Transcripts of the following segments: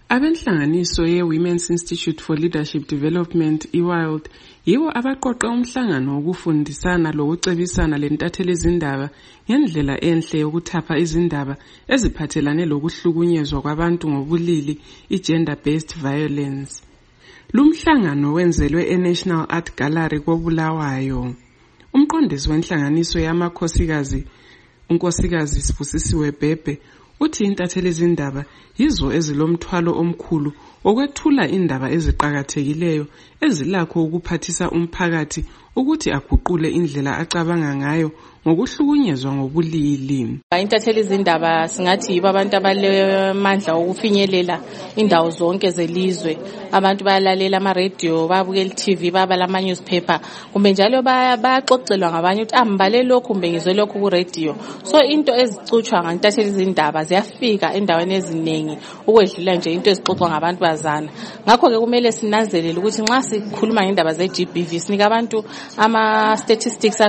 Abenhlanganiso ye-Women's Institute for Leadership Development, i-WILD, yiwo abaqoqe umhlangano wokufundisana lokucebisana lentatheli izindaba ngendlela enhle yokuthapha izindaba eziphathelane lokuhlukunyezwa kwabantu ngobulili, i-gender-based violence. Lumhlangano wenzelwe e-National Art Gallery koBulawayo. Umqondisi wenhlanganiso yamakhosikazi, unkosikazi Sibusisiwe Bhebhe, uthi intatheli izindaba yizo ezilomthwalo omkhulu okwethula indaba eziqhakathekileyo ezilakho ukuphathisa umphakathi ukuthi aguqule indlela acabanga ngayo ngokuhlukunyezwa ngobulili. Intatheli izindaba singathi yibo abantu abalemandla okufinyelela indawo zonke zelizwe. Abantu bayalalela ama-radio, babukela i-TV, babala ama-newspaper, kumbe njalo bayaxoxelwa ngabanye ukuthi ambale lokhu kumbe ngizwe lokhu ku-radio. So into ezicutshwa ngantatheli izindaba ziyafika endaweni eziningi ukwedlula nje into ezixoxwa ngabantu bazana. Ngakho-ke kumele sinanzelele ukuthi nxa sikhuluma ngendaba ze-GBV sinika abantu ama-statistics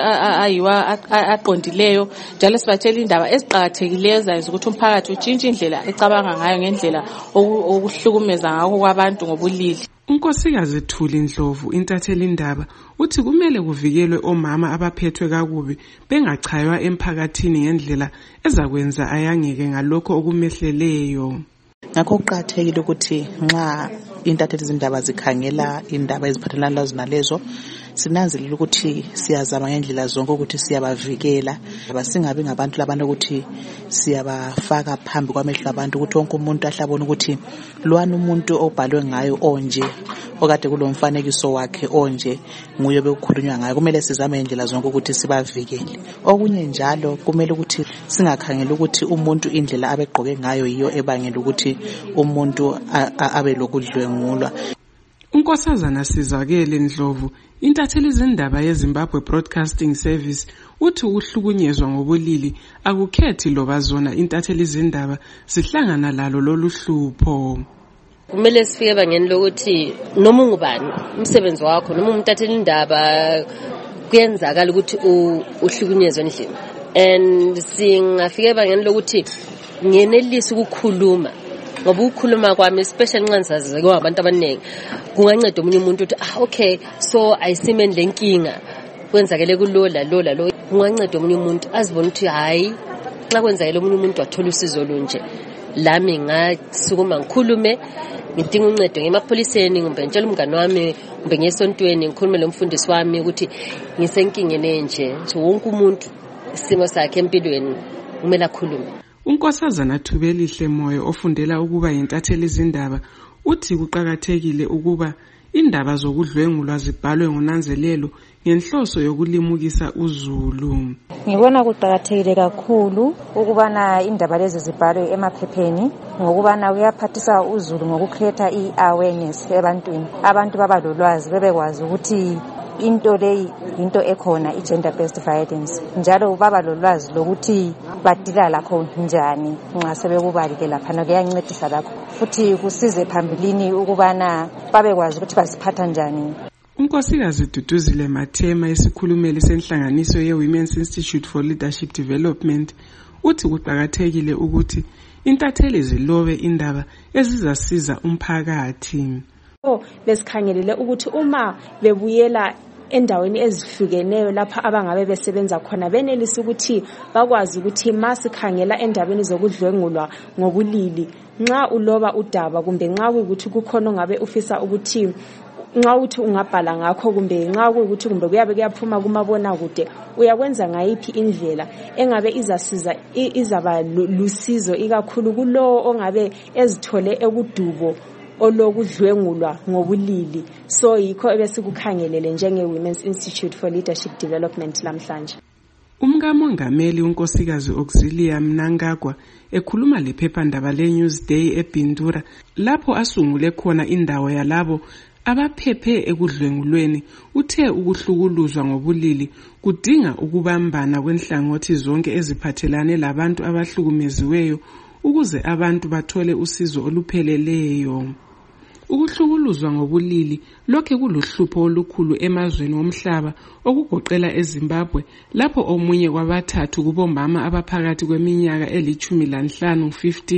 ayiwa aqondileyo, njalo sibatshela indaba eziqhakathekileyo ezayenza ukuthi umphakathi utshintshe indlela ecabanga ngayo ngendlela okuhlukumeza ngakho kwabantu ngobulili. Unkosikazi Thuli Ndlovu, intatheli indaba, uthi kumele kuvikelwe omama abaphethwe kakubi bengachaywa emphakathini ngendlela ezakwenza ayangeke ngalokho okumehleleyo. Ngakho kuqakathekile ukuthi nxa intatheli izindaba zikhangela indaba eziphathelana nalezo sinanzelela ukuthi siyazama ngendlela zonke ukuthi siyabavikela, singabi ngabantu labantu ukuthi siyabafaka phambi kwamehlo abantu ukuthi wonke umuntu ahlabona ukuthi lwana umuntu obhalwe ngayo onje okade kulomfanekiso wakhe onje nguye bekukhulunywa ngayo. Kumele sizame ngendlela zonke ukuthi sibavikele. Okunye njalo kumele ukuthi singakhangela ukuthi umuntu indlela abegqoke ngayo yiyo ebangela ukuthi umuntu abe lokudlwengulwa. Unkosazana Sizakele Ndlovu, intatheli izindaba yeZimbabwe Broadcasting Service, uthi ukuhlukunyezwa ngobulili akukhethi loba zona intatheli izindaba sihlangana lalo lolu hlupho. Kumele sifike bangeni lokuthi noma ungubani umsebenzi wakho noma umtatheli indaba kuyenzakala ukuthi uhlukunyezwe endlini, and singafike bangeni lokuthi ngenelisi ukukhuluma, ngoba ukukhuluma kwami especially nxa ngisazi kwabantu abaningi kunganceda umunye umuntu ukuthi okay, so ayisimeni lenkinga kwenzakele kulola lo, kunganceda umunye umuntu azibone ukuthi hayi nxa kwenzakele umunye umuntu wathola usizo lunje lami ngasukuma ngikhulume, ngidinga uncedo ngemapholiseni kumbe ngitshela umngane wami kumbe ngesontweni ngikhulume lomfundisi wami ukuthi ngisenkingeni enje. So wonke umuntu isimo sakhe empilweni kumele akhulume. Unkosazana Thubelihle Moyo, ofundela ukuba yintatheli izindaba, uthi kuqhakathekile ukuba indaba zokudlwengulwa zibhalwe ngonanzelelo ngenhloso yokulimukisa uzulu. Ngibona kuqhakathekile kakhulu ukubana indaba lezi zibhalwe emaphepheni ngokubana kuyaphathisa uzulu ngokukreata i-awareness ebantwini. Abantu baba lolwazi bebekwazi ukuthi into leyi into ekhona, i-gender-based violence, njalo baba lolwazi lokuthi badila lakho njani nxa sebekubalile laphana. Kuyancedisa lakho futhi kusize phambilini ukubana babekwazi ukuthi baziphatha njani. Unkosikazi Duduzile Mathema, esikhulumeli senhlanganiso ye-Women's Institute for Leadership Development, uthi kuqhakathekile ukuthi intatheli zilobe indaba ezizasiza umphakathi. Besikhangelele ukuthi uma bebuyela endaweni ezihlukeneyo lapha abangabe besebenza khona benelisa ukuthi bakwazi ukuthi masikhangela endabeni zokudlwengulwa ngobulili, nxa uloba udaba kumbe nxa ukuthi kukhona ongabe ufisa ukuthi nxa uthi ungabhala ngakho kumbe nxa ukuthi kumbe kuyabe kuyaphuma kumabona kude, uyakwenza ngayiphi indlela engabe izasiza izaba lusizo ikakhulu kulowo ongabe ezithole ekudubo olokudlwengulwa ngobulili. So yikho ebesikukhangelele njenge-Women's Institute for Leadership Development lamhlanje. Umkamongameli unkosikazi Auxilia Mnangagwa ekhuluma lephephandaba le-Newsday eBindura lapho asungule khona indawo yalabo abaphephe ekudlwengulweni, uthe ukuhlukuluzwa ngobulili kudinga ukubambana kwenhlangothi zonke eziphathelane labantu abahlukumeziweyo ukuze abantu bathole usizo olupheleleyo. Ukuhlukuluzwa ngobulili lokhe kuluhlupho olukhulu emazweni omhlaba okugoqela eZimbabwe, lapho omunye kwabathathu kubomama abaphakathi kweminyaka eli-15 15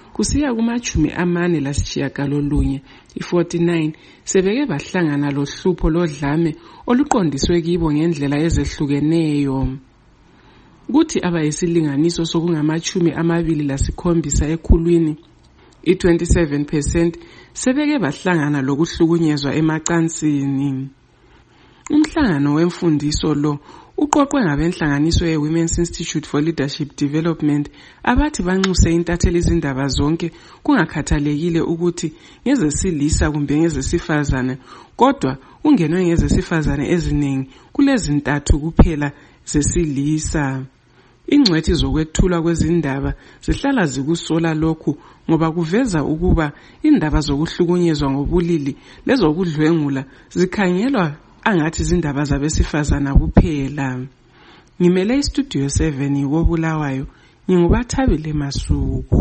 kusiya kuma-49 i-49 sebeke bahlangana lohlupho lodlame oluqondiswe kibo ngendlela ezehlukeneyo. Kuthi abayisilinganiso sokungama-27 ekhulwini, i-27% sebeke bahlangana lokuhlukunyezwa emacansini. Umhlangano wemfundiso lo uqoqwe ngabenhlanganiso ye-Women's Institute for Leadership Development abathi banxuse intathelizindaba zonke kungakhathalekile ukuthi ngezesilisa kumbe ngezesifazane, kodwa ungenwe ngezesifazane eziningi kulezintathu kuphela zesilisa. Ingcwethi zokwethulwa kwezindaba zihlala zikusola lokhu ngoba kuveza ukuba indaba zokuhlukunyezwa ngobulili lezokudlwengula zikhangelwa angathi izindaba zabesifazana kuphela. Ngimele iStudio 7 koBulawayo, nginguBathabile Masuku.